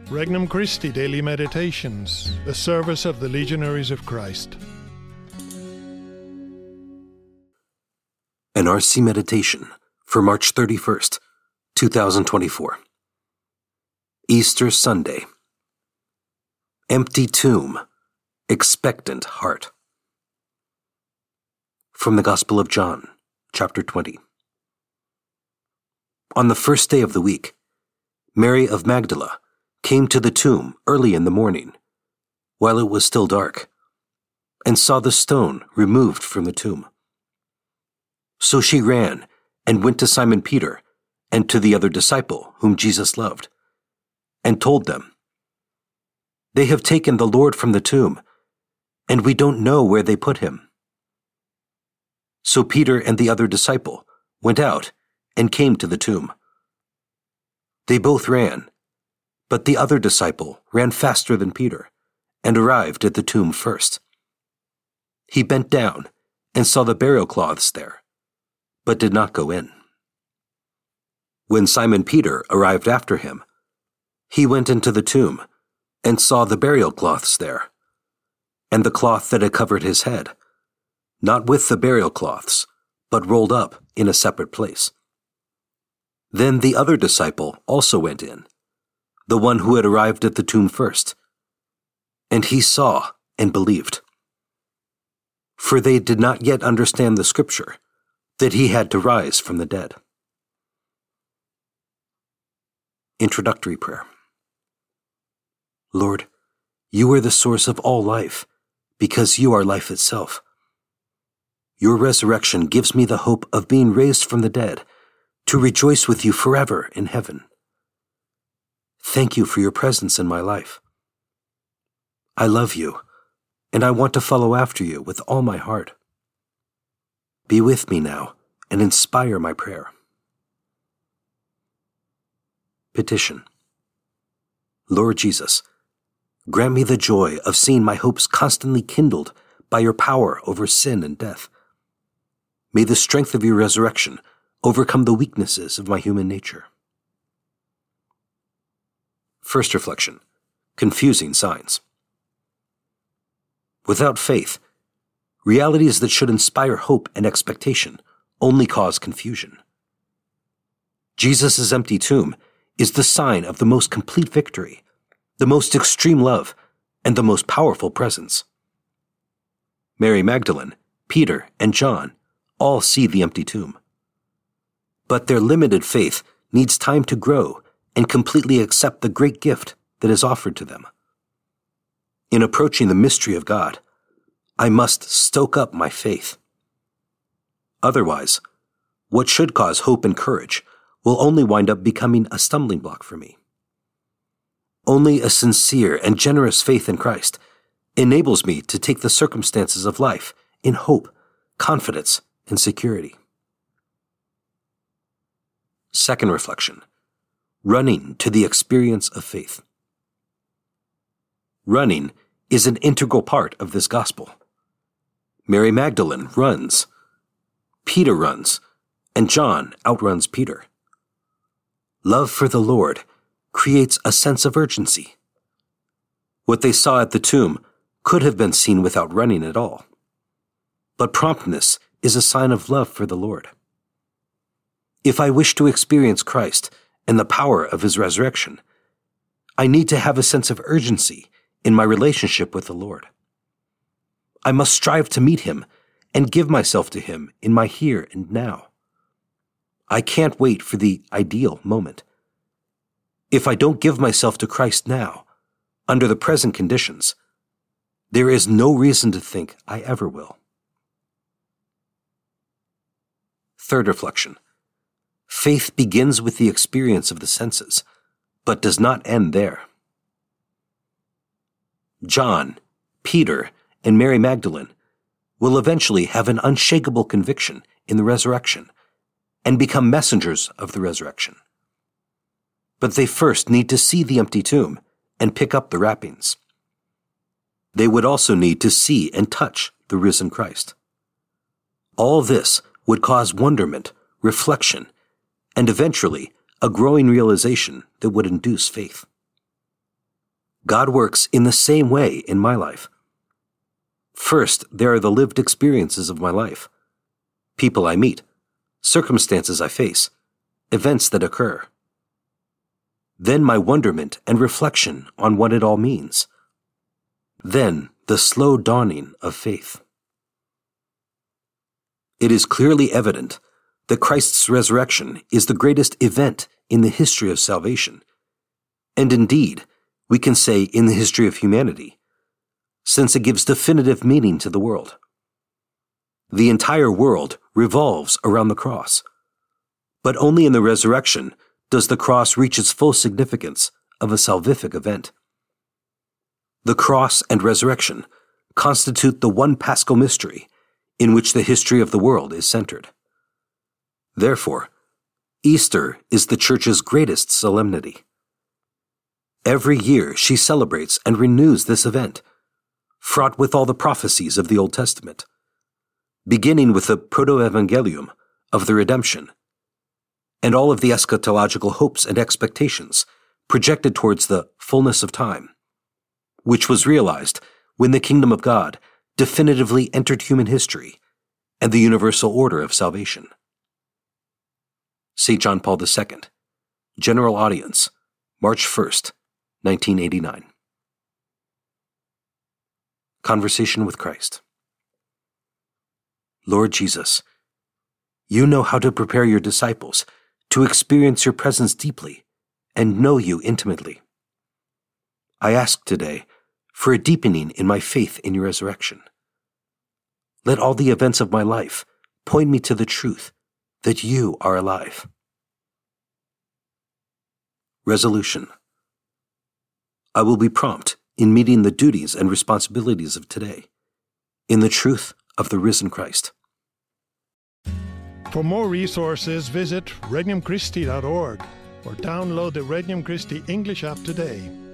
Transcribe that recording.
Regnum Christi Daily Meditations, the service of the Legionaries of Christ. An RC Meditation for March 31st, 2024. Easter Sunday. Empty tomb, expectant heart. From the Gospel of John, chapter 20. On the first day of the week, Mary of Magdala came to the tomb early in the morning, while it was still dark, and saw the stone removed from the tomb. So she ran and went to Simon Peter and to the other disciple whom Jesus loved, and told them, "They have taken the Lord from the tomb, and we don't know where they put him." So Peter and the other disciple went out and came to the tomb. They both ran, but the other disciple ran faster than Peter and arrived at the tomb first. He bent down and saw the burial cloths there, but did not go in. When Simon Peter arrived after him, he went into the tomb and saw the burial cloths there, and the cloth that had covered his head, not with the burial cloths, but rolled up in a separate place. Then the other disciple also went in, the one who had arrived at the tomb first, and he saw and believed. For they did not yet understand the scripture, that he had to rise from the dead. Introductory Prayer. Lord, you are the source of all life, because you are life itself. Your resurrection gives me the hope of being raised from the dead, to rejoice with you forever in heaven. Thank you for your presence in my life. I love you, and I want to follow after you with all my heart. Be with me now and inspire my prayer. Petition. Lord Jesus, grant me the joy of seeing my hopes constantly kindled by your power over sin and death. May the strength of your resurrection overcome the weaknesses of my human nature. First reflection, confusing signs. Without faith, realities that should inspire hope and expectation only cause confusion. Jesus' empty tomb is the sign of the most complete victory, the most extreme love, and the most powerful presence. Mary Magdalene, Peter, and John all see the empty tomb. But their limited faith needs time to grow and completely accept the great gift that is offered to them. In approaching the mystery of God, I must stoke up my faith. Otherwise, what should cause hope and courage will only wind up becoming a stumbling block for me. Only a sincere and generous faith in Christ enables me to take the circumstances of life in hope, confidence, and security. Second reflection, running to the experience of faith. Running is an integral part of this gospel. Mary Magdalene runs, Peter runs, and John outruns Peter. Love for the Lord creates a sense of urgency. What they saw at the tomb could have been seen without running at all. But promptness is a sign of love for the Lord. If I wish to experience Christ and the power of his resurrection, I need to have a sense of urgency in my relationship with the Lord. I must strive to meet him and give myself to him in my here and now. I can't wait for the ideal moment. If I don't give myself to Christ now, under the present conditions, there is no reason to think I ever will. Third reflection. Faith begins with the experience of the senses, but does not end there. John, Peter, and Mary Magdalene will eventually have an unshakable conviction in the resurrection and become messengers of the resurrection. But they first need to see the empty tomb and pick up the wrappings. They would also need to see and touch the risen Christ. All this would cause wonderment, reflection, and eventually a growing realization that would induce faith. God works in the same way in my life. First, there are the lived experiences of my life, people I meet, circumstances I face, events that occur. Then my wonderment and reflection on what it all means. Then the slow dawning of faith. It is clearly evident that Christ's resurrection is the greatest event in the history of salvation, and indeed, we can say in the history of humanity, since it gives definitive meaning to the world. The entire world revolves around the cross, but only in the resurrection does the cross reach its full significance of a salvific event. The cross and resurrection constitute the one paschal mystery in which the history of the world is centered. Therefore, Easter is the Church's greatest solemnity. Every year she celebrates and renews this event, fraught with all the prophecies of the Old Testament, beginning with the proto-evangelium of the redemption, and all of the eschatological hopes and expectations projected towards the fullness of time, which was realized when the kingdom of God definitively entered human history and the universal order of salvation. St. John Paul II, General Audience, March 1st, 1989. Conversation with Christ. Lord Jesus, you know how to prepare your disciples to experience your presence deeply and know you intimately. I ask today for a deepening in my faith in your resurrection. Let all the events of my life point me to the truth that you are alive. Resolution. I will be prompt in meeting the duties and responsibilities of today, in the truth of the risen Christ. For more resources, visit regnumchristi.org or download the Regnum Christi English app today.